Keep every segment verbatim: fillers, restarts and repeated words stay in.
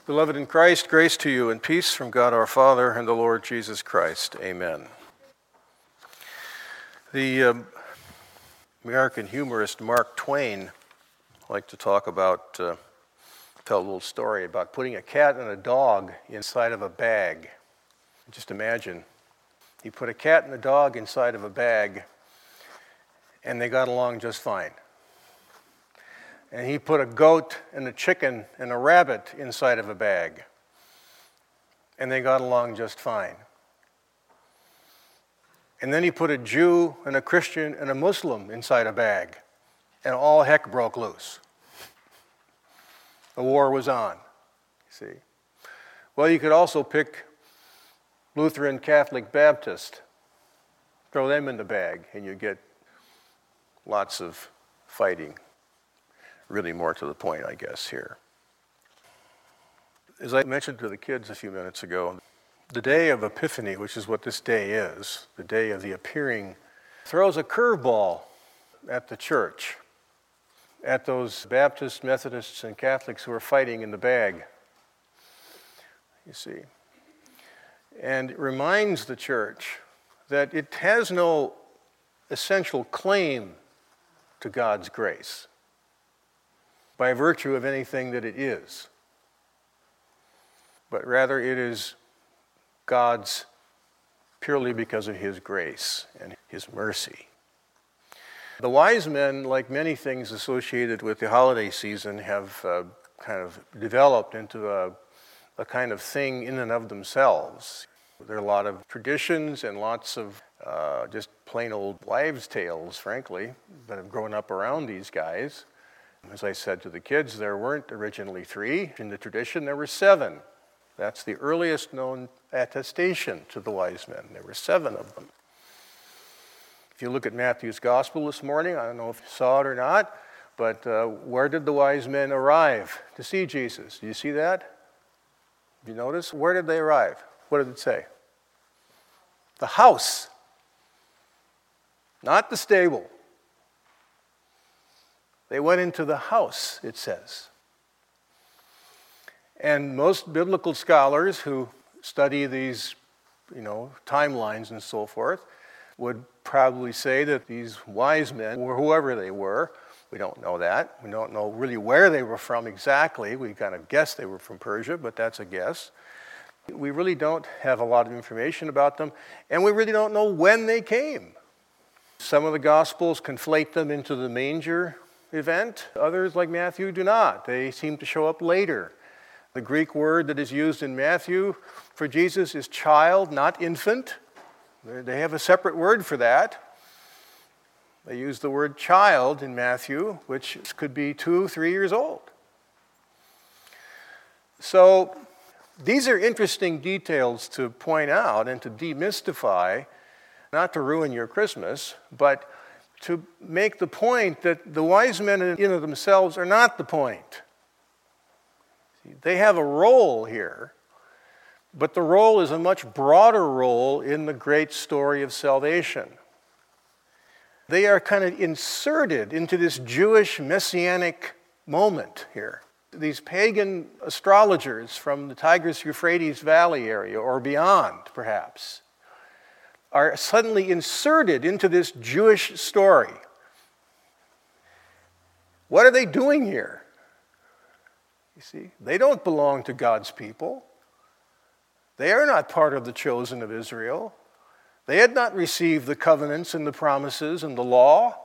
Beloved in Christ, grace to you and peace from God our Father and the Lord Jesus Christ. Amen. The um, American humorist Mark Twain liked to talk about, uh, tell a little story about putting a cat and a dog inside of a bag. Just imagine, he put a cat and a dog inside of a bag, and they got along just fine. And he put a goat and a chicken and a rabbit inside of a bag, and they got along just fine. And then he put a Jew and a Christian and a Muslim inside a bag, and all heck broke loose. The war was on, you see. Well, you could also pick Lutheran, Catholic, Baptist, throw them in the bag, and you get lots of fighting. Really more to the point, I guess, here. As I mentioned to the kids a few minutes ago, the day of Epiphany, which is what this day is, the day of the appearing, throws a curveball at the church, at those Baptists, Methodists, and Catholics who are fighting in the bag, you see. And it reminds the church that it has no essential claim to God's grace by virtue of anything that it is, but rather it is God's purely because of his grace and his mercy. The wise men, like many things associated with the holiday season, have uh, kind of developed into a, a kind of thing in and of themselves. There are a lot of traditions and lots of uh, just plain old wives' tales, frankly, that have grown up around these guys. As I said to the kids, there weren't originally three. In the tradition, there were seven. That's the earliest known attestation to the wise men. There were seven of them. If you look at Matthew's gospel this morning, I don't know if you saw it or not, but uh, where did the wise men arrive to see Jesus? Do you see that? Did you notice? Where did they arrive? What did it say? The house. Not the stable. They went into the house, it says. And most biblical scholars who study these, you know, timelines and so forth would probably say that these wise men, or whoever they were, we don't know that. We don't know really where they were from exactly. We kind of guess they were from Persia, but that's a guess. We really don't have a lot of information about them, and we really don't know when they came. Some of the Gospels conflate them into the manger event. Others, like Matthew, do not. They seem to show up later. The Greek word that is used in Matthew for Jesus is child, not infant. They have a separate word for that. They use the word child in Matthew, which could be two, three years old. So these are interesting details to point out and to demystify, not to ruin your Christmas, but to make the point that the wise men in and of themselves are not the point. They have a role here, but the role is a much broader role in the great story of salvation. They are kind of inserted into this Jewish messianic moment here. These pagan astrologers from the Tigris-Euphrates Valley area, or beyond, perhaps, are suddenly inserted into this Jewish story. What are they doing here? You see, they don't belong to God's people. They are not part of the chosen of Israel. They had not received the covenants and the promises and the law.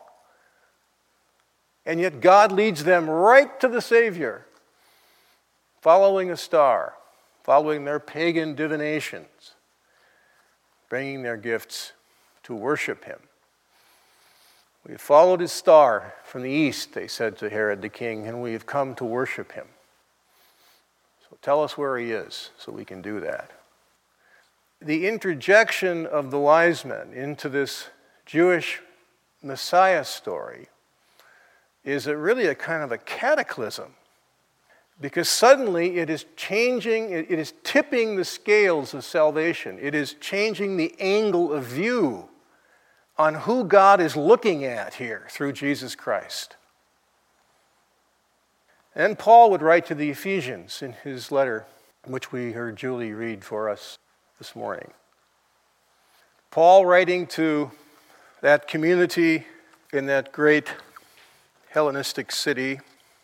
And yet God leads them right to the Savior, following a star, following their pagan divinations, bringing their gifts to worship him. We have followed his star from the east, they said to Herod the king, and we have come to worship him. So tell us where he is so we can do that. The interjection of the wise men into this Jewish Messiah story is a really a kind of a cataclysm, because suddenly it is changing, it is tipping the scales of salvation. It is changing the angle of view on who God is looking at here through Jesus Christ. And Paul would write to the Ephesians in his letter, which we heard Julie read for us this morning. Paul writing to that community in that great Hellenistic city,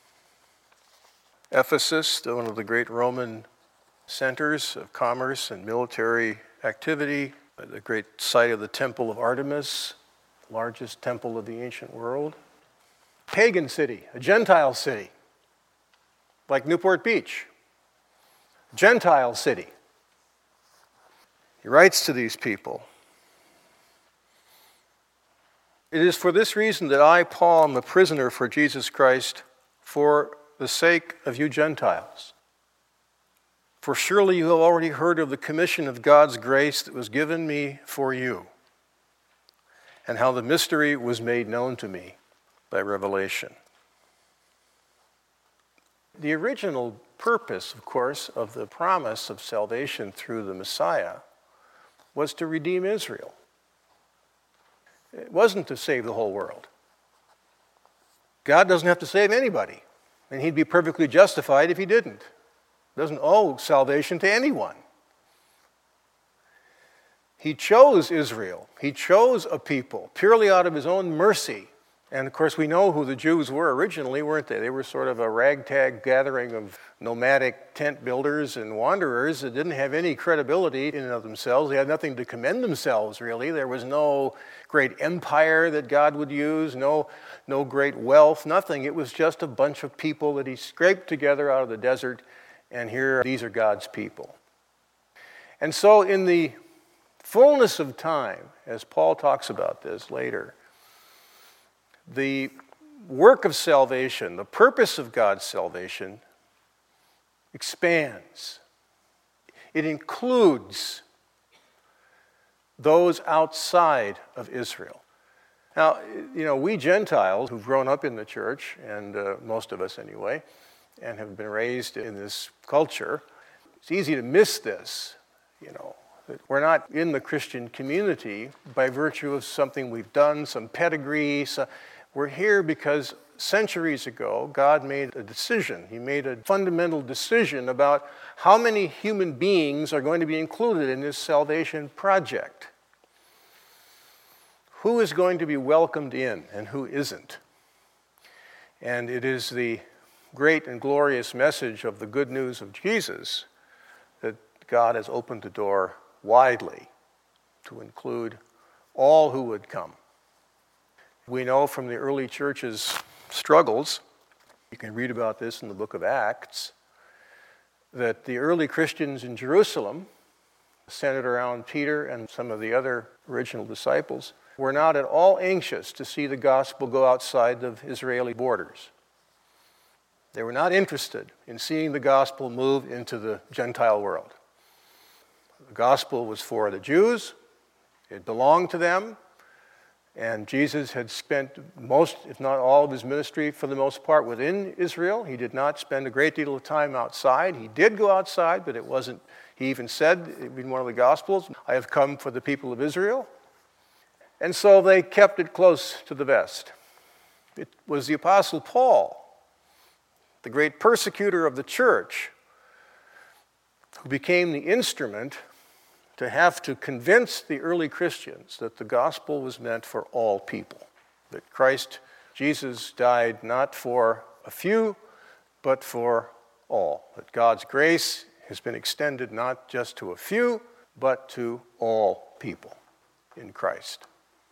Ephesus, one of the great Roman centers of commerce and military activity, the great site of the Temple of Artemis, the largest temple of the ancient world. Pagan city, a Gentile city, like Newport Beach. Gentile city. He writes to these people, "It is for this reason that I, Paul, am a prisoner for Jesus Christ, for the sake of you Gentiles. For surely you have already heard of the commission of God's grace that was given me for you, and how the mystery was made known to me by revelation." The original purpose, of course, of the promise of salvation through the Messiah was to redeem Israel. It wasn't to save the whole world. God doesn't have to save anybody, and he'd be perfectly justified if he didn't. He doesn't owe salvation to anyone. He chose Israel. He chose a people purely out of his own mercy. And of course, we know who the Jews were originally, weren't they? They were sort of a ragtag gathering of nomadic tent builders and wanderers that didn't have any credibility in and of themselves. They had nothing to commend themselves, really. There was no great empire that God would use, no, no great wealth, nothing. It was just a bunch of people that he scraped together out of the desert, and here, these are God's people. And so in the fullness of time, as Paul talks about this later, the work of salvation, the purpose of God's salvation, expands. It includes those outside of Israel. Now, you know, we Gentiles who've grown up in the church, and uh, most of us anyway, and have been raised in this culture, it's easy to miss this, you know. We're not in the Christian community by virtue of something we've done, some pedigree. So we're here because centuries ago, God made a decision. He made a fundamental decision about how many human beings are going to be included in this salvation project. Who is going to be welcomed in and who isn't? And it is the great and glorious message of the good news of Jesus that God has opened the door widely to include all who would come. We know from the early church's struggles, you can read about this in the book of Acts, that the early Christians in Jerusalem, centered around Peter and some of the other original disciples, were not at all anxious to see the gospel go outside the Israeli borders. They were not interested in seeing the gospel move into the Gentile world. The gospel was for the Jews. It belonged to them. And Jesus had spent most, if not all, of his ministry for the most part within Israel. He did not spend a great deal of time outside. He did go outside, but it wasn't, he even said in one of the Gospels, "I have come for the people of Israel." And so they kept it close to the vest. It was the Apostle Paul, the great persecutor of the church, who became the instrument to have to convince the early Christians that the gospel was meant for all people, that Christ Jesus died not for a few, but for all, that God's grace has been extended not just to a few, but to all people in Christ.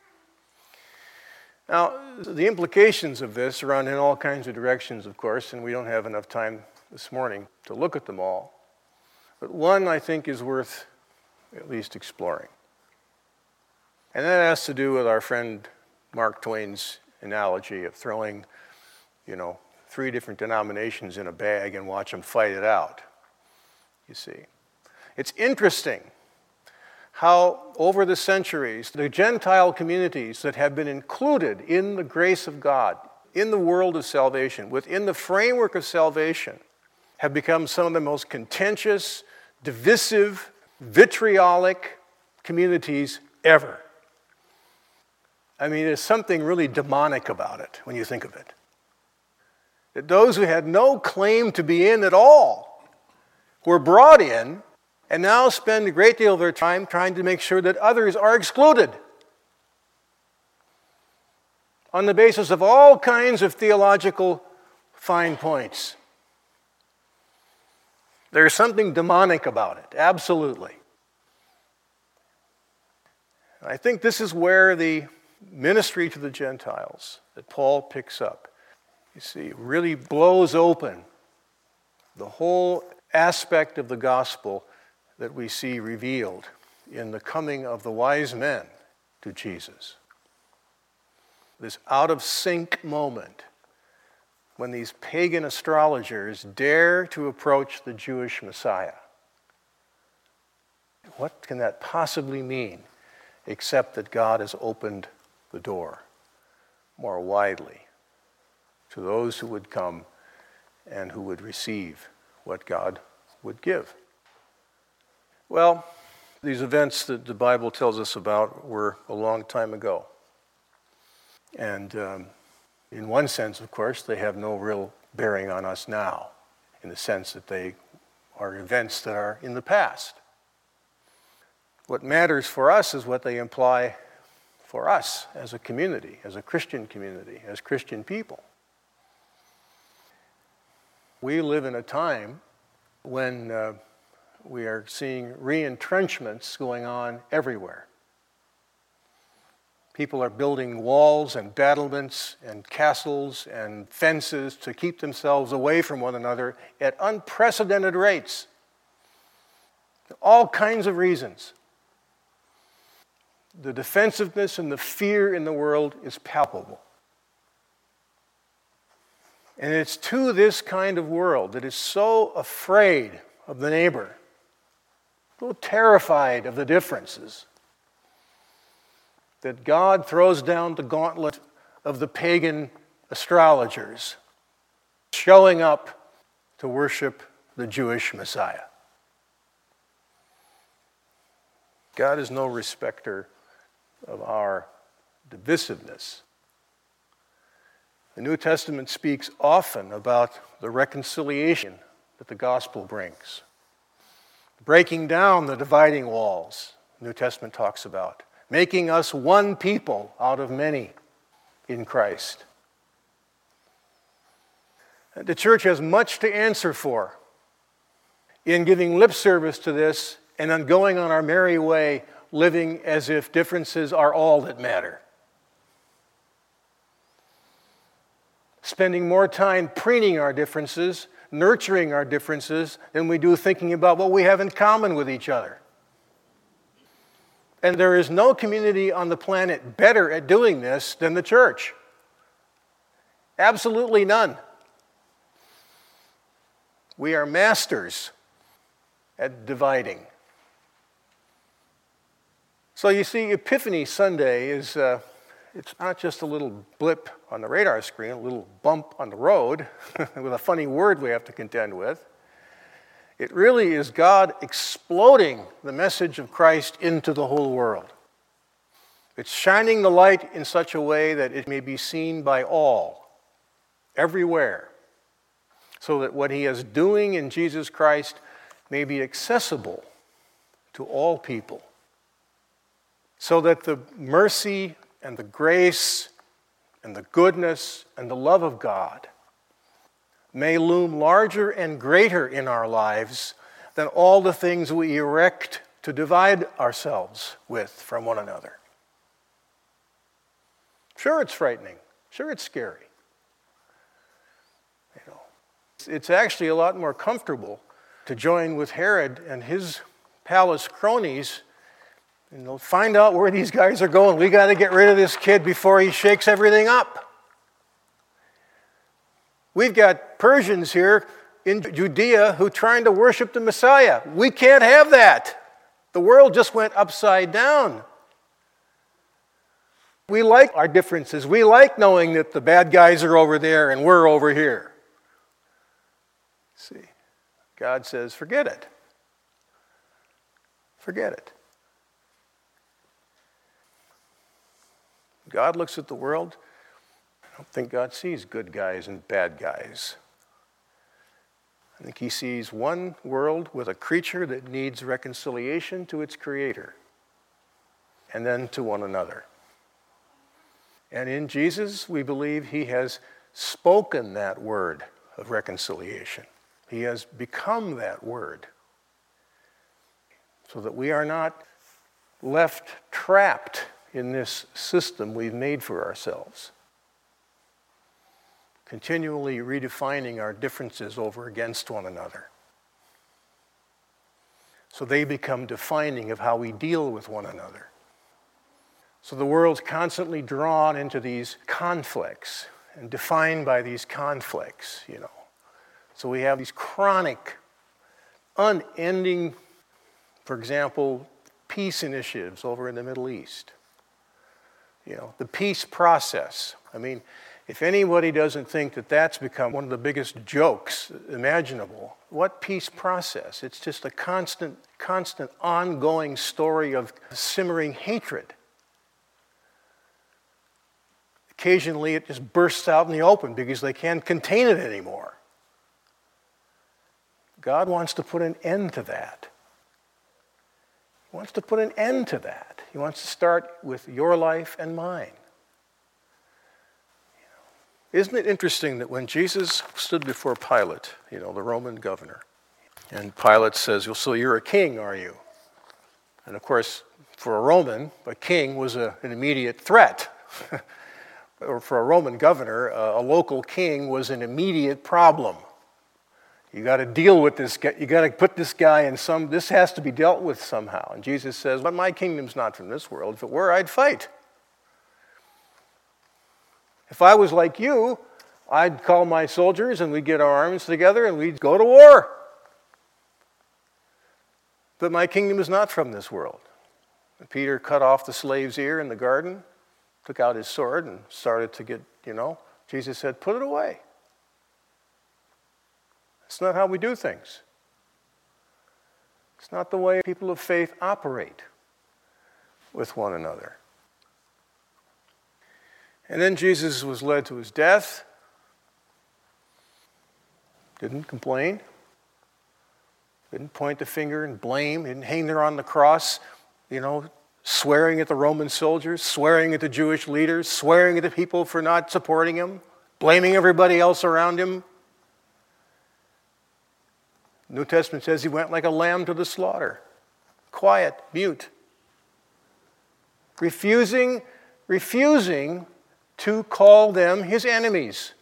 Now, the implications of this run in all kinds of directions, of course, and we don't have enough time this morning to look at them all. But one, I think, is worth at least exploring. And that has to do with our friend Mark Twain's analogy of throwing, you know, three different denominations in a bag and watch them fight it out, you see. It's interesting how over the centuries, the Gentile communities that have been included in the grace of God, in the world of salvation, within the framework of salvation, have become some of the most contentious, divisive, vitriolic communities ever. I mean, there's something really demonic about it when you think of it. that those who had no claim to be in at all were brought in and now spend a great deal of their time trying to make sure that others are excluded on the basis of all kinds of theological fine points. There's something demonic about it, absolutely. I think this is where the ministry to the Gentiles that Paul picks up, you see, really blows open the whole aspect of the gospel that we see revealed in the coming of the wise men to Jesus. This out-of-sync moment when these pagan astrologers dare to approach the Jewish Messiah. What can that possibly mean except that God has opened the door more widely to those who would come and who would receive what God would give? Well, these events that the Bible tells us about were a long time ago. And um, in one sense, of course, they have no real bearing on us now, in the sense that they are events that are in the past. What matters for us is what they imply for us as a community, as a Christian community, as Christian people. We live in a time when uh, we are seeing re-entrenchments going on everywhere. People are building walls and battlements and castles and fences to keep themselves away from one another at unprecedented rates. All kinds of reasons. The defensiveness and the fear in the world is palpable. And it's to this kind of world that is so afraid of the neighbor, so terrified of the differences, that God throws down the gauntlet of the pagan astrologers showing up to worship the Jewish Messiah. God is no respecter of our divisiveness. The New Testament speaks often about the reconciliation that the gospel brings. Breaking down the dividing walls, the New Testament talks about. Making us one people out of many in Christ. The church has much to answer for in giving lip service to this and then going on our merry way, living as if differences are all that matter. Spending more time preening our differences, nurturing our differences, than we do thinking about what we have in common with each other. And there is no community on the planet better at doing this than the church. Absolutely none. We are masters at dividing. So you see, Epiphany Sunday is, uh, it's not just a little blip on the radar screen, a little bump on the road with a funny word we have to contend with. It really is God exploding the message of Christ into the whole world. It's shining the light in such a way that it may be seen by all, everywhere, so that what he is doing in Jesus Christ may be accessible to all people, so that the mercy and the grace and the goodness and the love of God may loom larger and greater in our lives than all the things we erect to divide ourselves with from one another. Sure, it's frightening. Sure, it's scary. You know, it's actually a lot more comfortable to join with Herod and his palace cronies and they'll find out where these guys are going. We got to get rid of this kid before he shakes everything up. We've got Persians here in Judea who are trying to worship the Messiah. We can't have that. The world just went upside down. We like our differences. We like knowing that the bad guys are over there and we're over here. See, God says, forget it. Forget it. God looks at the world I don't think God sees good guys and bad guys. I think he sees one world with a creature that needs reconciliation to its creator, and then to one another. And in Jesus, we believe he has spoken that word of reconciliation. He has become that word, so that we are not left trapped in this system we've made for ourselves, continually redefining our differences over against one another. So they become defining of how we deal with one another. So the world's constantly drawn into these conflicts and defined by these conflicts, you know. So we have these chronic, unending, for example, peace initiatives over in the Middle East. You know, the peace process. I mean, if anybody doesn't think that that's become one of the biggest jokes imaginable, what peace process? It's just a constant, constant ongoing story of simmering hatred. Occasionally it just bursts out in the open because they can't contain it anymore. God wants to put an end to that. He wants to put an end to that. He wants to start with your life and mine. Isn't it interesting that when Jesus stood before Pilate, you know, the Roman governor, and Pilate says, well, so you're a king, are you? And of course, for a Roman, a king was a, an immediate threat. Or for a Roman governor, a, a local king was an immediate problem. You got to deal with this guy. You got to put this guy in some, this has to be dealt with somehow. And Jesus says, but my kingdom's not from this world. If it were, I'd fight. If I was like you, I'd call my soldiers and we'd get our arms together and we'd go to war. But my kingdom is not from this world. And Peter cut off the slave's ear in the garden, took out his sword and started to get, you know, Jesus said, put it away. It's not how we do things. It's not the way people of faith operate with one another. And then Jesus was led to his death. Didn't complain. Didn't point the finger and blame. Didn't hang there on the cross, you know, swearing at the Roman soldiers, swearing at the Jewish leaders, swearing at the people for not supporting him, blaming everybody else around him. The New Testament says he went like a lamb to the slaughter. Quiet, mute. Refusing, refusing to call them his enemies.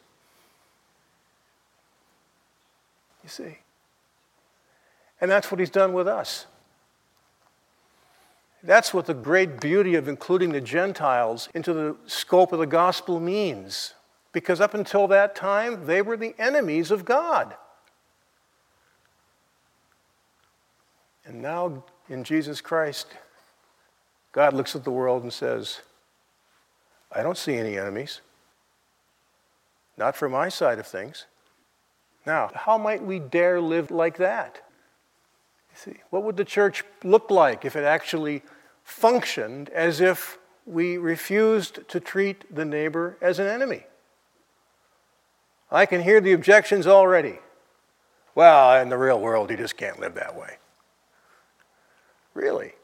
You see? And that's what he's done with us. That's what the great beauty of including the Gentiles into the scope of the gospel means. Because up until that time, they were the enemies of God. And now, in Jesus Christ, God looks at the world and says, I don't see any enemies. Not from my side of things. Now, how might we dare live like that? You see, what would the church look like if it actually functioned as if we refused to treat the neighbor as an enemy? I can hear the objections already. Well, in the real world, you just can't live that way. Really?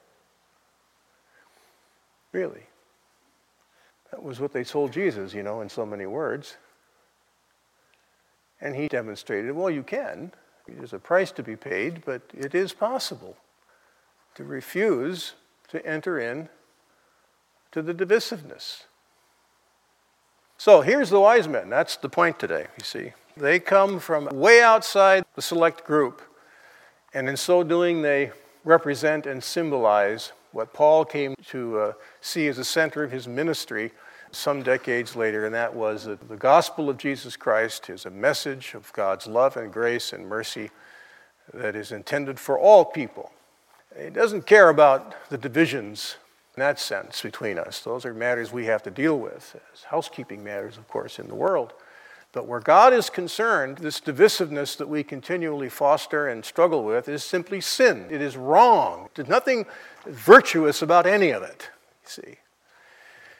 Really? That was what they told Jesus, you know, in so many words. And he demonstrated, well, you can. There's a price to be paid, but it is possible to refuse to enter in to the divisiveness. So here's the wise men. That's the point today, you see. They come from way outside the select group, and in so doing, they represent and symbolize what Paul came to uh, see as the center of his ministry some decades later, and that was that the gospel of Jesus Christ is a message of God's love and grace and mercy that is intended for all people. It doesn't care about the divisions in that sense between us. Those are matters we have to deal with as housekeeping matters, of course, in the world. But where God is concerned, this divisiveness that we continually foster and struggle with is simply sin. It is wrong. There's nothing virtuous about any of it, you see.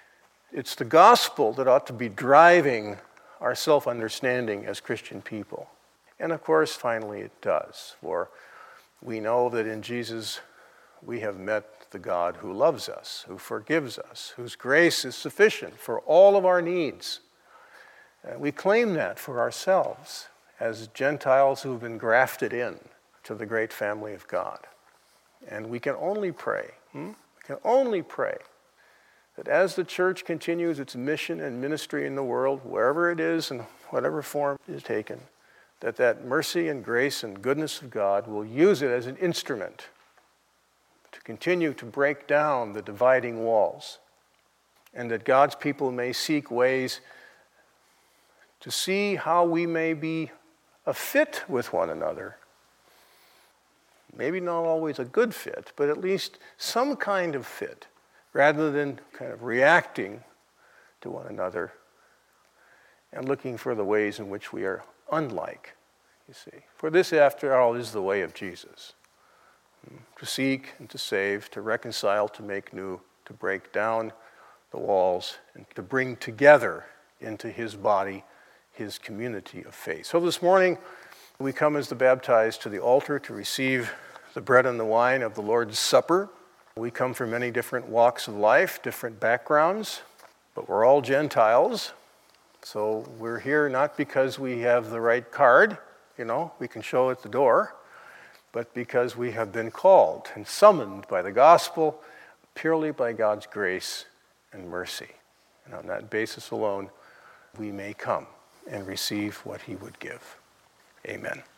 It's the gospel that ought to be driving our self-understanding as Christian people. And of course, finally, it does. For we know that in Jesus we have met the God who loves us, who forgives us, whose grace is sufficient for all of our needs. And we claim that for ourselves as Gentiles who have been grafted in to the great family of God. And we can only pray, hmm? we can only pray that as the church continues its mission and ministry in the world, wherever it is and whatever form it is taken, that that mercy and grace and goodness of God will use it as an instrument to continue to break down the dividing walls, and that God's people may seek ways to see how we may be a fit with one another. Maybe not always a good fit, but at least some kind of fit, rather than kind of reacting to one another and looking for the ways in which we are unlike, you see. For this, after all, is the way of Jesus. To seek and to save, to reconcile, to make new, to break down the walls, and to bring together into his body his community of faith. So this morning, we come as the baptized to the altar to receive the bread and the wine of the Lord's Supper. We come from many different walks of life, different backgrounds, but we're all Gentiles. So we're here not because we have the right card, you know, we can show at the door, but because we have been called and summoned by the gospel, purely by God's grace and mercy. And on that basis alone, we may come and receive what he would give. Amen.